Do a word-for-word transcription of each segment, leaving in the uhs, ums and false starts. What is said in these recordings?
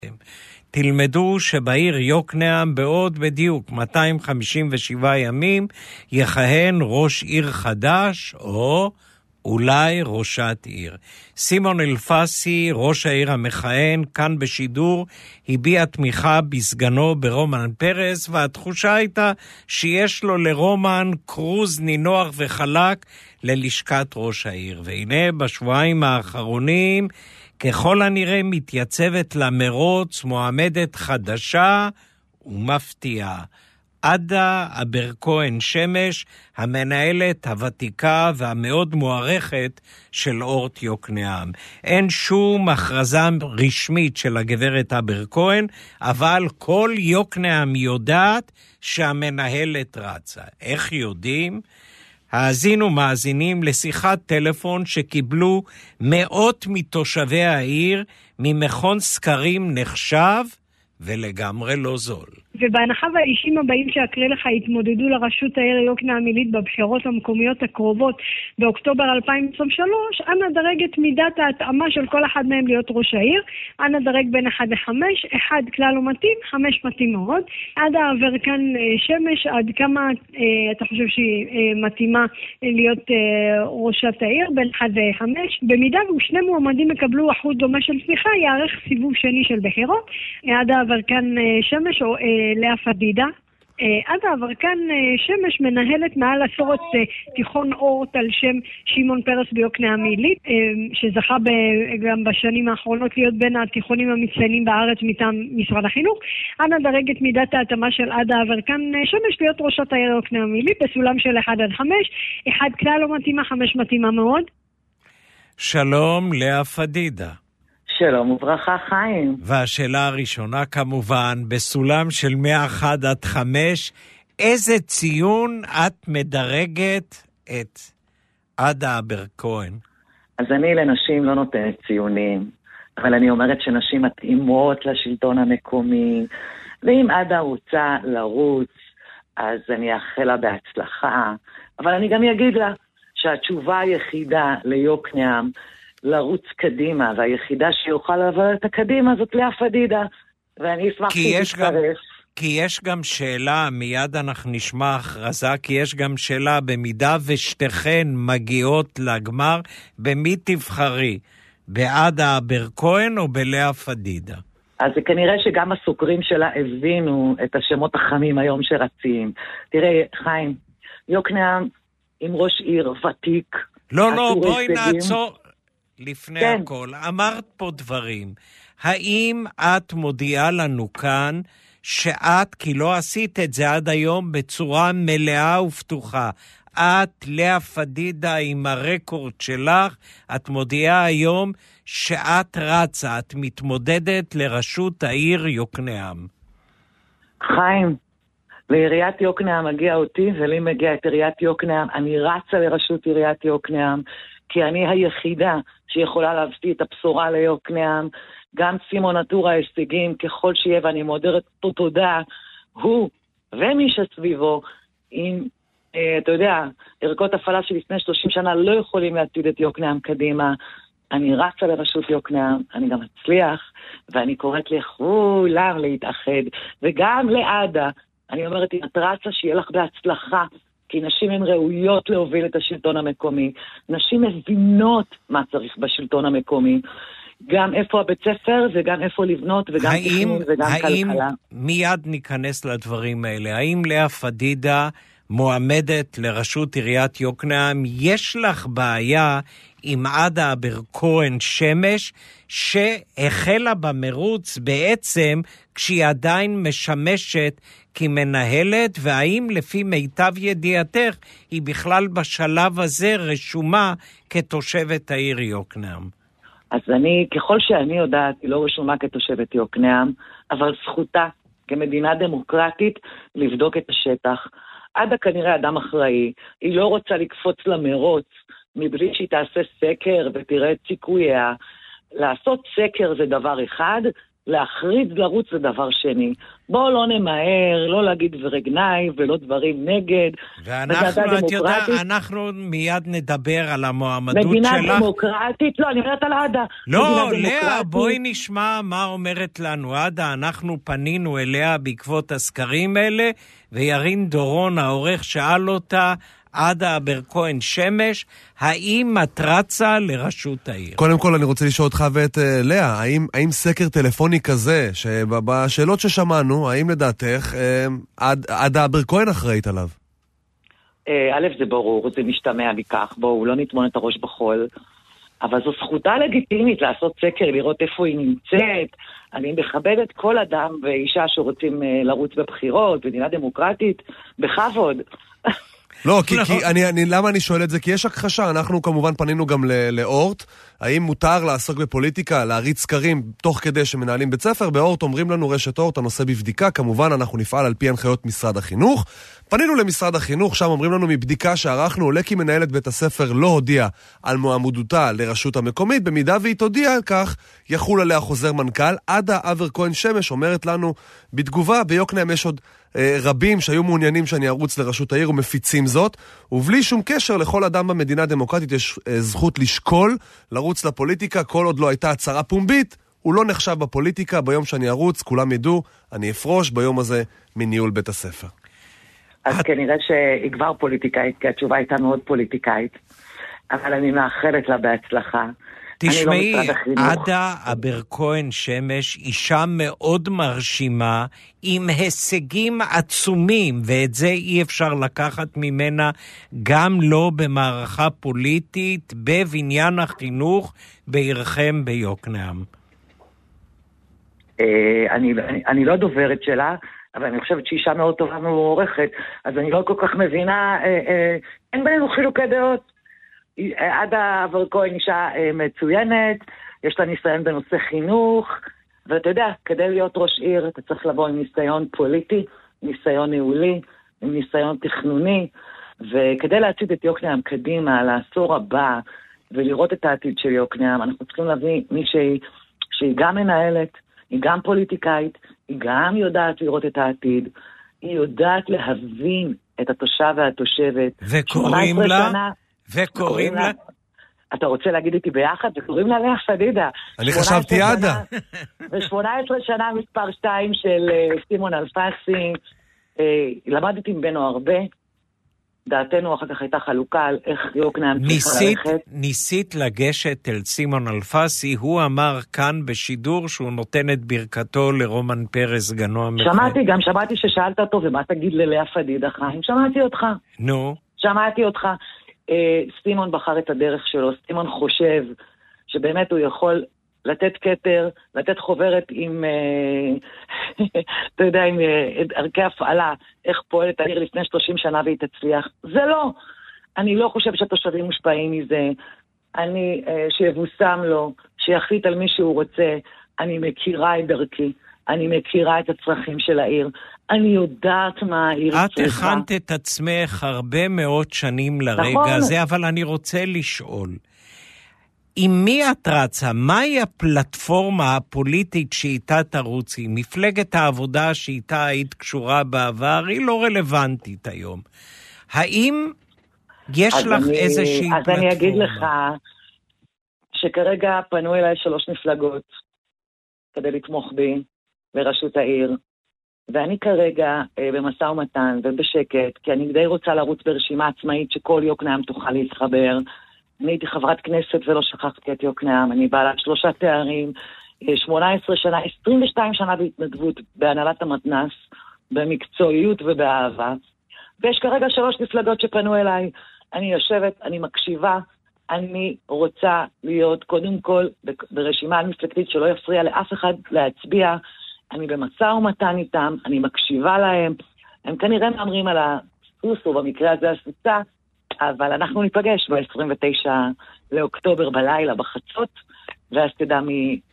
תלמדו שבעיר יוקנעם בעוד בדיוק מאתיים חמישים ושבעה ימים יכהן ראש עיר חדש או אולי ראשת עיר. סימון אלפסי, ראש העיר המכהן, כאן בשידור, הביע תמיכה בסגנו ברומן פרס, והתחושה הייתה שיש לו לרומן קרוז נינוח וחלק ללשכת ראש העיר. והנה בשבועיים האחרונים ככל הנראה מתייצבת למרוץ מועמדת חדשה ומפתיעה. עדה אברקוהן שמש, המנהלת הוותיקה והמאוד מוערכת של אורט יוקנעם. אין שום הכרזה רשמית של הגברת אברקוהן, אבל כל יוקנעם יודעת שהמנהלת רצה. איך יודעים? האזינו מאזינים לשיחת טלפון שקיבלו מאות מתושבי העיר ממכון סקרים נחשב ולגמרי לא זול. ובהנחה והאישים הבאים שאקריא לך התמודדו לראשות העיר יוקנעם עילית בבחירות המקומיות הקרובות באוקטובר אלפיים עשרים ושלוש, אנא דרג את מידת ההתאמה של כל אחד מהם להיות ראש העיר. אנא דרג בין אחד לחמש, אחד כלל לא מתאים, חמש מתאים מאוד. עד העבר כאן שמש, עד כמה אה, אתה חושב שהיא אה, מתאימה להיות אה, ראשת העיר, בין אחד לחמש. במידה ושני מועמדים יקבלו אחוז דומה של תמיכה, יערך סיבוב שני של בחירות. עד העבר כאן אה, שמש או אה, לאה פדידה. עד העבר כאן שמש מנהלת מעל עשור את תיכון אורט על שם שמעון פרס ביוקנעם עילית, שזכה גם בשנים האחרונות להיות בין התיכונים המצטיינים בארץ מטעם משרד החינוך. אנא דרג את מידת ההתאמה של עד העבר כאן שמש להיות ראשת העיר יוקנעם עילית בסולם של אחד עד חמש. אחד כלל לא מתאימה, חמש מתאימה מאוד. שלום לאה פדידה. שלום וברכה חיים. והשאלה הראשונה כמובן, בסולם של מאה ואחת עד חמש, איזה ציון את מדרגת את עדה אברקוהן? אז אני לנשים לא נותנת ציונים, אבל אני אומרת שנשים מתאימות לשלטון המקומי, ואם עדה רוצה לרוץ, אז אני אאחל לה בהצלחה, אבל אני גם אגיד לה שהתשובה היחידה ליוקנעם לרוץ קדימה, והיחידה שיוכל לעבור את הקדימה זאת לאה פדידה, ואני אשמח שתצטרף. כי יש גם שאלה, מיד אנחנו נשמע הכרזה, כי יש גם שאלה, במידה ושתיכן מגיעות לגמר, במי תבחרי? בעדה אברקוהן או בלאה פדידה? אז זה כנראה שגם הסוקרים שלה הבינו את השמות החמים היום שרצים. תראה, חיים, יוקנעם עם ראש עיר ותיק. לא, לא, בואי נעצור. לפני כן. הכל, אמרת פה דברים. האם את מודיעה לנו כאן שאת, כי לא עשית את זה עד היום בצורה מלאה ופתוחה, את, לאה פדידה, עם הרקורד שלך, את מודיעה היום שאת רצה, את מתמודדת לראשות העיר יוקנעם. חיים, לעיריית יוקנעם מגיע אותי, ולי מגיע את עיריית יוקנעם. אני רצה לראשות עיריית יוקנעם, כי אני היחידה שיכולה להביא את הבשורה ליוקנעם. גם סימון עטור ההישגים, ככל שיהיה, ואני מודרת אותו תודה, הוא ומי שסביבו, עם, אה, אתה יודע, ערכות הפעלה שלפני שלושים שנה לא יכולים להציד את יוקנעם קדימה. אני רצה לראשות יוקנעם, אני גם אצליח, ואני קוראת לכולם להתאחד, וגם לעדה. אני אומרת, אם את רצה, שיהיה לך בהצלחה, כי נשים הן ראויות להוביל את השלטון המקומי. נשים מבינות מה צריך בשלטון המקומי. גם איפה הבית ספר, וגם איפה לבנות, וגם תכנון, וגם האם, כלכלה. מיד ניכנס לדברים האלה. האם לאה פדידה מועמדת לראשות עיריית יוקנעם? יש לך בעיה עם עדה אברקוהן שמש, שהחלה במרוץ בעצם כשהיא עדיין משמשת כמנהלת, והאם לפי מיטב ידיעתך היא בכלל בשלב הזה רשומה כתושבת העיר יוקנעם? אז אני, ככל שאני יודעת, היא לא רשומה כתושבת יוקנעם, אבל זכותה כמדינה דמוקרטית לבדוק את השטח. עדה כנראה אדם אחראי, היא לא רוצה לקפוץ למרוץ מבלי שהיא תעשה סקר ותראה את סיכוייה. לעשות סקר זה דבר אחד, להחריד לרוץ זה דבר שני. בואו לא נמהר, לא להגיד דברי גנאי ולא דברים נגד. ואנחנו, את יודעת, אנחנו מיד נדבר על המועמדות מדינה שלך. מדינה דמוקרטית, לא, אני אומרת על עדה. לא, לאה, בואי נשמע מה אומרת לנו עדה. אנחנו פנינו אליה בעקבות הסקרים האלה, וירין דורון, העורך, שאל אותה, עדה אברקוהן שמש, האם את רצה לראשות העיר? קודם כל אני רוצה לשאול אותך ואת uh, לאה, האם, האם סקר טלפוני כזה, שבשאלות ששמענו, האם לדעתך uh, עדה אברקוהן אחראית עליו? א', זה ברור, זה משתמע מכך, בואו לא נטמון את הראש בחול, אבל זו זכותה לגיטימית לעשות סקר, לראות איפה היא נמצאת. אני מכבדת כל אדם ואישה שרוצים uh, לרוץ בבחירות, מדינה דמוקרטית, בכבוד. לא, כי, כי אני, אני, למה אני שואל את זה? כי יש הכחשה, אנחנו כמובן פנינו גם לאורט, האם מותר לעסוק בפוליטיקה, להריץ סקרים תוך כדי שמנהלים בית ספר? באורט אומרים לנו רשת אורט, הנושא בבדיקה, כמובן אנחנו נפעל על פי הנחיות משרד החינוך. פנינו למשרד החינוך, שם אומרים לנו מבדיקה שערכנו, עולה כי מנהלת בית הספר לא הודיעה על מועמדותה לרשות המקומית, במידה והיא תודיע על כך, יחול עליה חוזר מנכ"ל. עדה אברקוהן שמש אומרת לנו בתגובה, ביוקנעם יש עוד אה, רבים שהיו מעוניינים שאני ארוץ לרשות העיר ומפיצים זאת, ובלי שום קשר לכל אדם במדינה דמוקרטית יש אה, זכות לשקול, לרוץ לפוליטיקה, כל עוד לא הייתה הצהרה פומבית, הוא לא נחשב בפוליטיקה, ביום שאני ארוץ, כולם ידעו, אני אפרוש ביום הזה מניהול בית הספר. אז כנראה שהיא כבר פוליטיקאית, כי התשובה הייתה מאוד פוליטיקאית, אבל אני מאחלת לה בהצלחה. תשמעי, עדה אברקוהן שמש, אישה מאוד מרשימה, עם הישגים עצומים, ואת זה אי אפשר לקחת ממנה, גם לא במערכה פוליטית, בבניין החינוך, בעירכם ביוקנעם. אני, אני, אני לא דוברת שלה, אבל אני חושבת שהיא אישה מאוד טובה ומוערכת, אז אני לא כל כך מבינה, אה, אה, אין בינינו חילוקי דעות. עדה אברקוהן אישה אה, מצוינת, יש לה ניסיון בנושא חינוך, ואתה יודע, כדי להיות ראש עיר, אתה צריך לבוא עם ניסיון פוליטי, ניסיון ניהולי, עם ניסיון תכנוני, וכדי להציג את יוקנעם קדימה, לעשור הבא, ולראות את העתיד של יוקנעם, אנחנו צריכים להביא מישהי שהיא גם מנהלת, היא גם פוליטיקאית, היא גם יודעת לראות את העתיד, היא יודעת להבין את התושב והתושבת. וקוראים לה? שנה, וקוראים לה? אתה רוצה להגיד איתי ביחד? וקוראים לה לאה פדידה. אני חשבתי עדה. ו-שמונה עשרה שנה מספר שתיים של סימון אלפסי, למדתי ממנו הרבה, דעתנו אחר כך הייתה חלוקה על איך יוקנעם צריכה ללכת. ניסית לגשת אל סימון אלפסי, הוא אמר כאן בשידור שהוא נותן את ברכתו לרומן פרס גנו המחיר. שמעתי, גם שמעתי ששאלת אותו, ומה תגיד ללאה פדידה חיים? שמעתי אותך. נו. שמעתי אותך. אה, סימון בחר את הדרך שלו, סימון חושב שבאמת הוא יכול לתת כתר, לתת חוברת עם, אתה יודע, עם ערכי הפעלה, איך פועלת העיר לפני שלושים שנה והיא תצליח. זה לא. אני לא חושב שהתושבים מושפעים מזה. אני, שיבוסם לו, שיחליט על מי שהוא רוצה. אני מכירה את דרכי. אני מכירה את הצרכים של העיר. אני יודעת מה העיר צריכה. את הכנת את עצמך הרבה מאוד שנים לרגע הזה, אבל אני רוצה לשאול. עם מי את רצה? מהי הפלטפורמה הפוליטית שאיתה תרוצי? מפלגת העבודה שאיתה היית קשורה בעבר היא לא רלוונטית היום. האם יש לך אני, איזושהי אז פלטפורמה? אז אני אגיד לך שכרגע פנו אליי שלוש מפלגות כדי לתמוך בי לראשות העיר, ואני כרגע אה, במשא ומתן ובשקט, כי אני די רוצה לרוץ ברשימה עצמאית שכל יוקנעם תוכל להתחבר. אני הייתי חברת כנסת ולא שכחתי את יוקנעם, אני בעלת שלושה תארים, שמונה עשרה שנה, עשרים ושתיים שנה בהתנדבות בהנהלת המתנ"ס, במקצועיות ובאהבה, ויש כרגע שלוש מפלגות שפנו אליי, אני יושבת, אני מקשיבה, אני רוצה להיות קודם כל ברשימה מפלגתית שלא יפריע לאף אחד להצביע, אני במשא ומתן איתם, אני מקשיבה להם, הם כנראה מאמרים על הסוס, או במקרה הזה הסוסה, אבל אנחנו ניפגש ב-עשרים ותשעה לאוקטובר בלילה בחצות, ואז תדע מי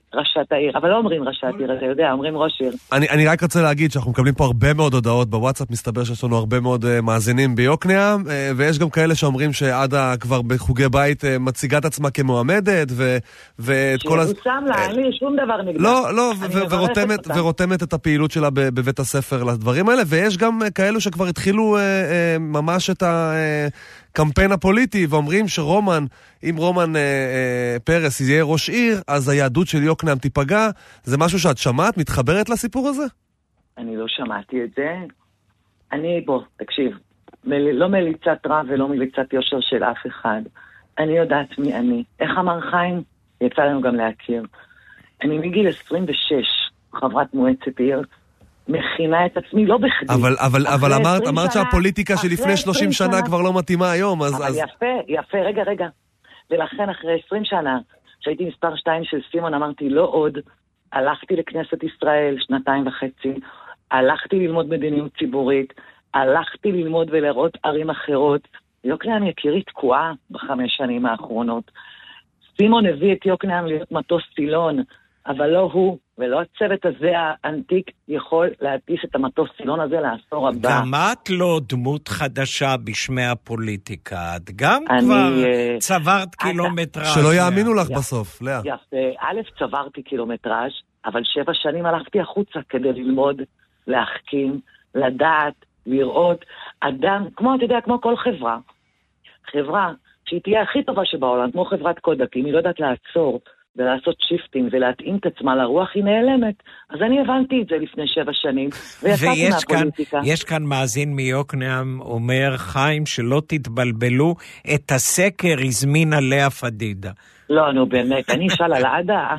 ראשת העיר, אבל לא אומרים ראשת עיר, אתה יודע, אומרים ראש עיר. אני, אני רק רוצה להגיד שאנחנו מקבלים פה הרבה מאוד הודעות בוואטסאפ, מסתבר שיש לנו הרבה מאוד uh, מאזינים ביוקנעם, uh, ויש גם כאלה שאומרים שעדה כבר בחוגי בית uh, מציגה את עצמה כמועמדת, ו, ואת כל... שיבוסם לה, אין לי שום דבר נגדה. לא, לא, ו- ורותמת, ורותמת את הפעילות שלה בבית הספר לדברים האלה, ויש גם uh, כאלו שכבר התחילו uh, uh, ממש את ה... Uh, קמפיין הפוליטי, ואומרים שרומן, אם רומן אה, אה, פרס יהיה ראש עיר, אז היהדות של יוקנעם תיפגע. זה משהו שאת שמעת? מתחברת לסיפור הזה? אני לא שמעתי את זה. אני, בוא, תקשיב, מל, לא מליצת רע ולא מליצת יושר של אף אחד. אני יודעת מי אני. איך אמר חיים? יצא לנו גם להכיר. אני מגיל עשרים ושש, חברת מועצת עיר, מכינה את עצמי, לא בכדי. אבל, אבל, אבל אמרת, אמרת שהפוליטיקה שלפני שלושים שנה כבר לא מתאימה היום, אז... אבל אז... יפה, יפה, רגע, רגע. ולכן אחרי עשרים שנה, שהייתי מספר שתיים של סימון, אמרתי, לא עוד, הלכתי לכנסת ישראל שנתיים וחצי, הלכתי ללמוד מדיניות ציבורית, הלכתי ללמוד ולראות ערים אחרות. יוקנעם יקירי תקועה בחמש שנים האחרונות. סימון הביא את יוקנעם להיות מטוס סילון, אבל לא הוא, ולא הצוות הזה האנטיק יכול להטיס את המטוס סילון הזה לעשור הבא. גם את לא דמות חדשה בשמי הפוליטיקה, את גם אני, כבר uh, צברת אתה, קילומטראז'. שלא יאמינו לך יפה, בסוף, לאה. יפה, א', צברתי קילומטראז', אבל שבע שנים הלכתי החוצה כדי ללמוד, להחכים, לדעת, לראות, אדם, כמו, אתה יודע, כמו כל חברה, חברה שהיא תהיה הכי טובה שבעולם, כמו חברת קודק, אם היא לא יודעת לעצור, ולעשות שיפטינג ולהתאים את עצמה לרוח, היא נעלמת. אז אני הבנתי את זה לפני שבע שנים, ויצאתי מהפוליטיקה. יש כאן מאזין מיוקנעם, אומר חיים, שלא תתבלבלו, את הסקר הזמינה לאה פדידה. לא, נו באמת, אני אשאל על עדה.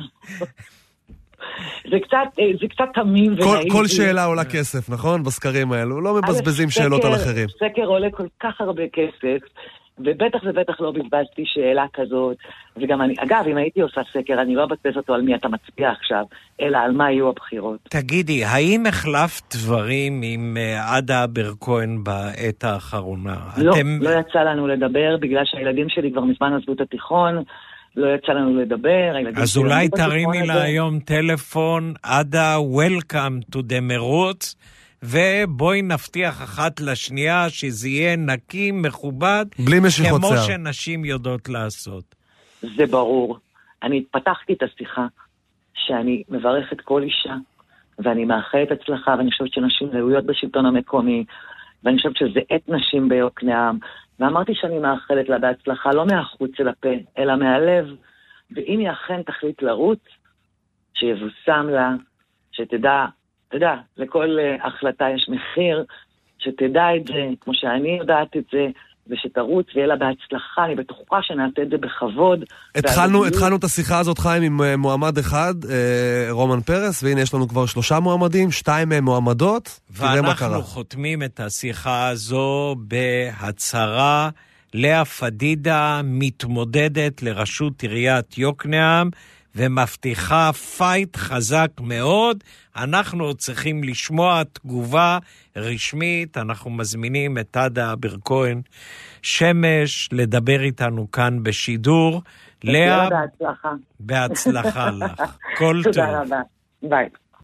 זה קצת, זה קצת תמים ונאיבי. כל שאלה עולה כסף, נכון? בסקרים האלו. לא מבזבזים שאלות על אחרים. סקר עולה כל כך הרבה כסף, ובטח ובטח לא בזבזתי שאלה כזאת, וגם אני, אגב, אם הייתי עושה סקר, אני לא אבזבז אותו על מי אתה מצביע עכשיו, אלא על מה יהיו הבחירות. תגידי, האם החלפת דברים עם עדה ברקוהן בעת האחרונה? לא, אתם... לא יצא לנו לדבר, בגלל שהילדים שלי כבר מזמן עזבו את התיכון, לא יצא לנו לדבר. אז אולי תרימי לה היום טלפון, עדה, welcome to the מרוץ, ובואי נבטיח אחת לשנייה שזה יהיה נקי, מכובד, בלי משיכות כמו שיער. שנשים יודעות לעשות. זה ברור. אני פתחתי את השיחה שאני מברכת כל אישה, ואני מאחלת הצלחה, ואני חושבת שנשים ראויות בשלטון המקומי, ואני חושבת שזה עת נשים ביוקנעם, ואמרתי שאני מאחלת לה בהצלחה, לא מהחוץ אל הפה, אלא מהלב, ואם היא אכן תחליט לרוץ, שיבוסם לה, שתדע, תדע, לכל uh, החלטה יש מחיר, שתדע את זה, כמו שאני יודעת את זה, ושתרוץ ויהיה לה בהצלחה, אני בטוחה שנעשה את זה בכבוד. התחלנו, התחלנו את השיחה הזאת, חיים, עם מועמד אחד, רומן פרס, והנה יש לנו כבר שלושה מועמדים, שתיים מהם מועמדות, תראה מה קרה. ואנחנו חותמים את השיחה הזו בהצהרה, לאה פדידה מתמודדת לראשות עיריית יוקנעם, ומבטיחה פייט חזק מאוד. אנחנו צריכים לשמוע תגובה רשמית. אנחנו מזמינים את עדה ברקוהן שמש לדבר איתנו כאן בשידור. לאה, בהצלחה. בהצלחה לך. כל טוב. תודה רבה. ביי.